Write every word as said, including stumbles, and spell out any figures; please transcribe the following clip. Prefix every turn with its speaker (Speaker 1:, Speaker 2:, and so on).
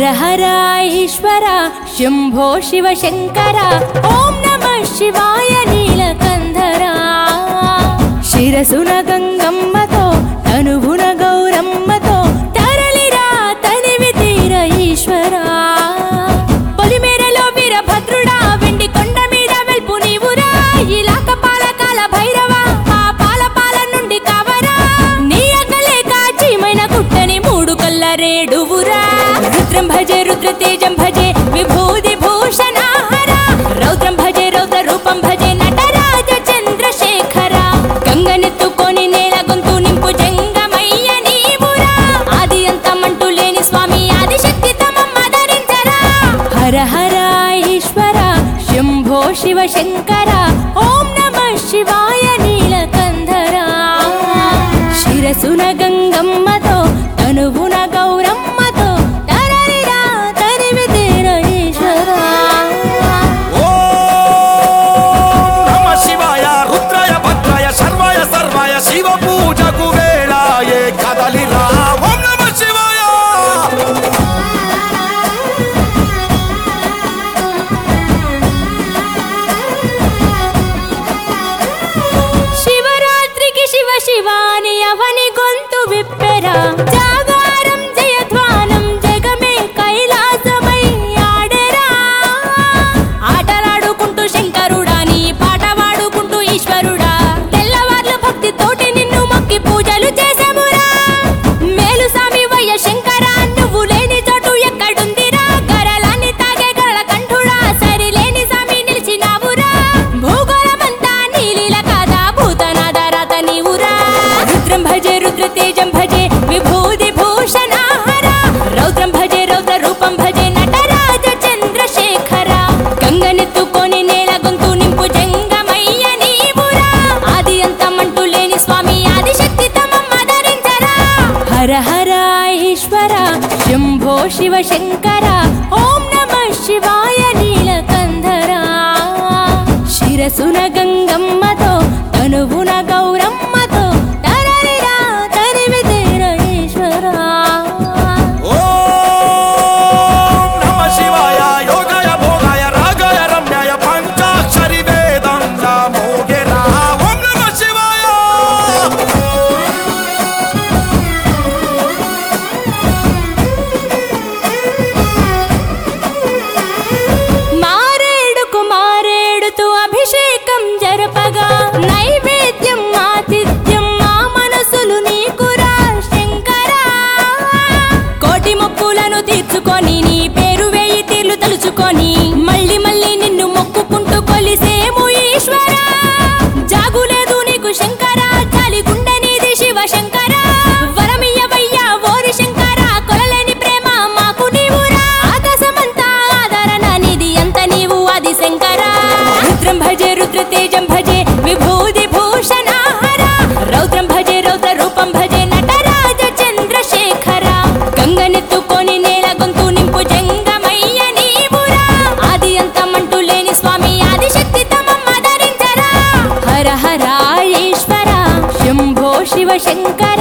Speaker 1: హర ఈశ్వర శంభో శివ శంకర ఓం నమః శివాయ నీలకంధర శిరసున గంగమ్మతో తనువున గౌరమ్మతో తరలిరా తనివి తీర ఈశ్వర పొలిమేరలో వీరభద్రుడా వెండి కొండ మీద వెల్పు నీవురా ఇలాక పాలకాల భైరవ ఆ పాల పాల నుండి కావరా నీ అకలే కాచిమైన గుట్టని మూడు కల్ల రేడువురా రుద్రం భజే రుద్ర తేజం భజే విభూది భూషణ హర రౌద్రం భజే రౌద్ర రూపం భజే నటరాజ చంద్రశేఖర గంగనెత్తుకొని నేల గొంతు నింపు జంగమయ్య నీవురా ఆది అంతమంటూ లేని స్వామి ఆదిశక్తి తమమ్మ ధరించరా హర హర ఈశ్వర శంభో శివ శంకర ఓం నమః శివాయ నీలకంధర శిరసున గంగమ్మతో తనువున గౌరమ్మతో తరలిరా తనివి తీర ఈశ్వర
Speaker 2: ఓం నమః శివాయ రుద్రాయ భద్రాయ సర్వాయ సర్వాయ శివ పూజకు వేళాయే కదలిరా ఓం నమః శివాయ
Speaker 1: శివరాత్రికి శివ శివాని అవని గొంతు విప్పెరా జాగారం జయధ్వానం జగమే కైలాసమై ఆడెరా ఆటలాడుకుంటూ శంకరుడా నీ పాట వాడుకుంటూ ఈశ్వరుడా తెల్లవార్లు భక్తి తోటి నిన్ను మొక్కి పూజలు చేసామురా మేలు సామి వయ్య శంకరా నువ్వు లేని చోటు ఎక్కడుందిరా గరలాన్ని తాగే గరళ కంఠుడా సరిలేని సామి నిలిచినావురా భూగోళమంతా నీలీల కాదా భూతనాద రాత నీవురా రుద్రం భజే రుద్ర తేజం భజే విభూది భూషణ హర రౌద్రం భజే రౌద్ర రూపం భజే నటరాజ చంద్రశేఖర గంగనెత్తుకొని నేల గొంతు నింపు జంగమయ్య నీవురా ఆది అంతమంటూ లేని స్వామి ఆదిశక్తి తమమ్మ ధరించరా హర హర ఈశ్వర శంభో శివ శంకర ఓం నమః శివాయ నీలకంధర శిరసున గంగమ్మతో తనువున గౌరమ్మతో తరలిరా తనివి తీర ఈశ్వర
Speaker 2: ఓం నమః శివాయ యోగాయ భోగాయ రాగాయ రమ్యాయ పంచాక్షరి వేదంగా మోగెరా ఓం నమః శివాయ
Speaker 1: మారేడుకు మారేడుతూ అభిషేకం జరపగా నైవేద్యం ఆతిథ్యం మా మనసులు నీకురా శంకరా కోటి మొక్కులను తీర్చుకొని నీ పేరు వేయి తీర్లు తలుచుకొని మళ్ళీ మళ్ళీ నిన్ను మొక్కుకుంటూ కొలిసేము ఈశ్వరా జాగులేదు నీకు శంకరా జాలి గుండె నీది శివ శంకరా వరమియ్యవయ్యా ఓరి శంకరా కొలలేని ప్రేమ మాకు నీవురా ఆకాశమంతా ఆదరణ నీది అంత నీవు ఆది శంకరా రుద్రం భజే రుద్ర తేజం భజే విభూది భూషణ హర రౌద్రం భజే రౌద్ర రూపం భజే నటరాజ చంద్రశేఖర గంగనెత్తుకొని నేల గొంతు నింపు జంగమయ్య నీవురా ఆది అంతమంటూ లేని స్వామి ఆదిశక్తి తమమ్మ ధరించరా హర హర ఈశ్వర శంభో శివ శంకర